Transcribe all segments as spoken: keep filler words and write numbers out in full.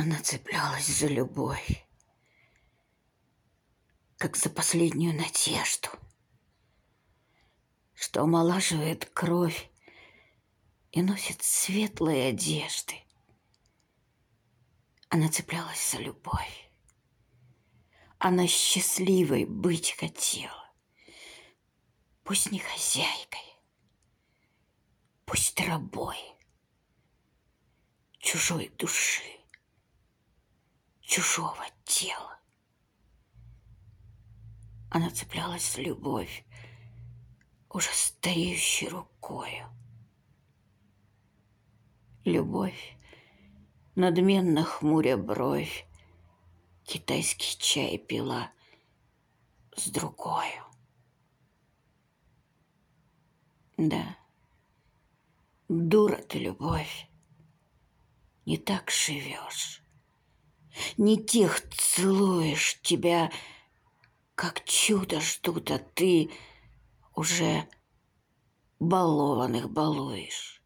Она цеплялась за любовь, как за последнюю надежду, что омолаживает кровь и носит светлые одежды. Она цеплялась за любовь. Она счастливой быть хотела. Пусть не хозяйкой, пусть рабой, чужой души, чужого тела. Она цеплялась за любовь уже стареющей рукою. Любовь, надменно хмуря бровь, китайский чай пила с другою. Да, дура ты, любовь, не так живешь, не тех целуешь, тебя как чудо ждут, а ты уже балованных балуешь.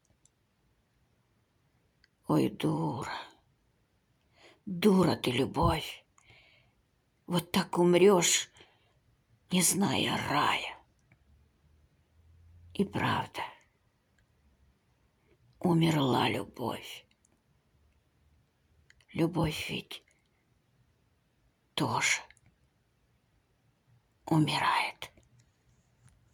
Ой, дура, дура ты, любовь, вот так умрешь, не зная рая. И правда, умерла любовь. Любовь ведь тоже умирает.